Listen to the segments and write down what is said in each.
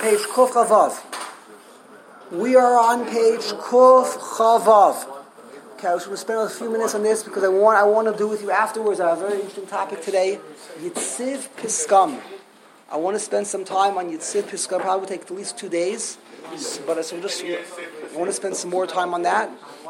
page Kuf Chavav. We are on page Kuf Chavav. Okay, I was going to spend a few minutes on this because I want to do with you afterwards. I have a very interesting topic today. Yitziv Piskam. I want to spend some time on Yitziv Piskam. Probably will take at least 2 days. But I want to spend some more time on that.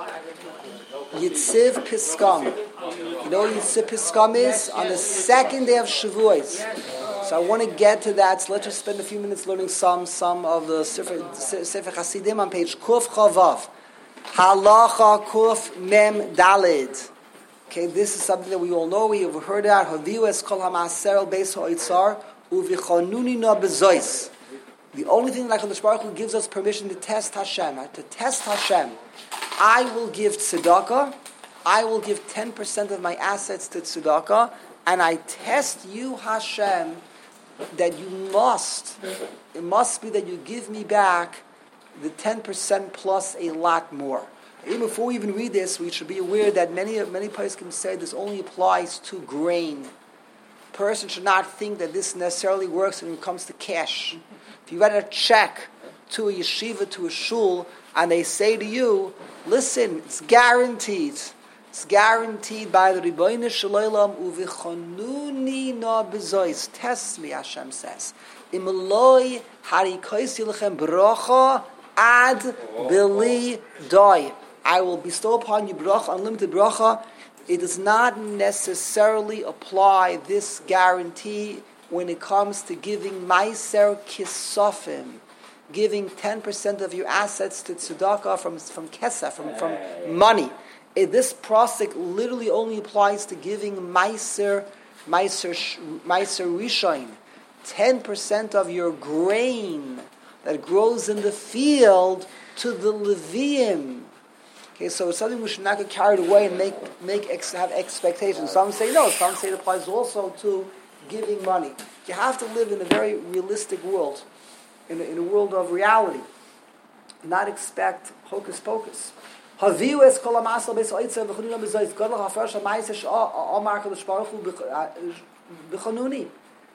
Yitziv Piskam. You know what Yitziv Piskam is? On the second day of Shavuos. So I want to get to that. So let's just spend a few minutes learning some of the Sefer Hasidim on page Kuf Chavav. Halacha Kuf Mem Dalid. Okay, this is something that we all know. We have heard that. Haviu es kol ha'maser el beis ha'otzar uvichonuni na bezois. The only thing that HaKadosh Baruch Hu gives us permission to test Hashem, to test Hashem. I will give tzedakah. I will give 10% of my assets to tzedakah, and I test you, Hashem, that it must be that you give me back the 10% plus a lot more. Even before we even read this, we should be aware that many poskim say this only applies to grain. A person should not think that this necessarily works when it comes to cash. If you write a check to a yeshiva, to a shul, and they say to you, listen, it's guaranteed. It's guaranteed by the Ribono Shel Olam, uvichonuni na bezois. Test me, Hashem says. Imeloi harikoisi lechem bracha ad bili doi. I will bestow upon you bracha, unlimited bracha. It does not necessarily apply this guarantee when it comes to giving meiser kisofim, giving 10% of your assets to tzedakah from kesef, from money. This prosek literally only applies to giving meiser rishon, 10% of your grain that grows in the field to the Leviim. Okay, so it's something we should not get carried away and have expectations. Some say no. Some say it applies also to giving money. You have to live in a very realistic world, in a world of reality. Not expect hocus pocus. Haviu es kol ha'masel beis ha'otzar v'chonuni bezois. Godel ha'fresh ha'maiser she'amar HaKadosh Baruch Hu b'chonuni.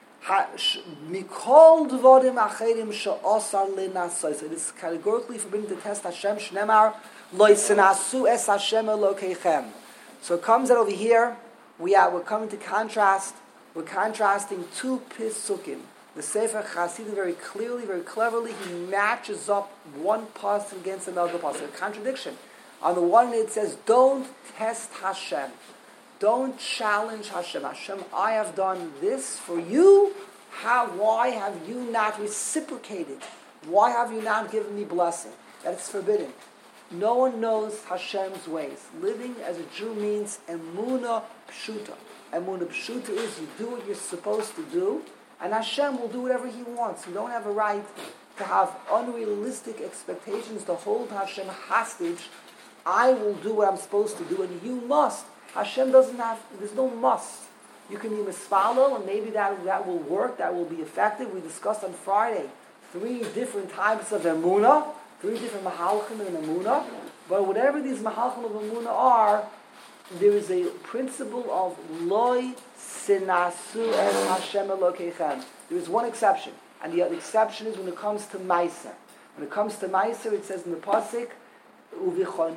Mikol dvorim acherim she'asar lenasos. It is categorically forbidden to test Hashem. Shnemar lo yisenasu es Hashem Elokeichem. So it comes that over here we're coming to contrast. We're contrasting two pisukim. The Sefer Hasidim very clearly, very cleverly, he matches up one pasuk against another pasuk. A contradiction. On the one hand, it says, don't test Hashem. Don't challenge Hashem. Hashem, I have done this for you. Why have you not reciprocated? Why have you not given me blessing? That is forbidden. No one knows Hashem's ways. Living as a Jew means emunah pshuta. Emunah pshuta is you do what you're supposed to do, and Hashem will do whatever He wants. You don't have a right to have unrealistic expectations, to hold Hashem hostage. I will do what I'm supposed to do, and you must. Hashem doesn't have, there's no must. You can be misfalel, and maybe that will work, that will be effective. We discussed on Friday 3 different types of emunah, 3 different mahalchim in emunah. But whatever these mahalchim of emunah are, there is a principle of loy sinasu es Hashem Elokeichem. There is one exception, and the other exception is when it comes to meiser. When it comes to meiser, it says in the pasuk, uvichon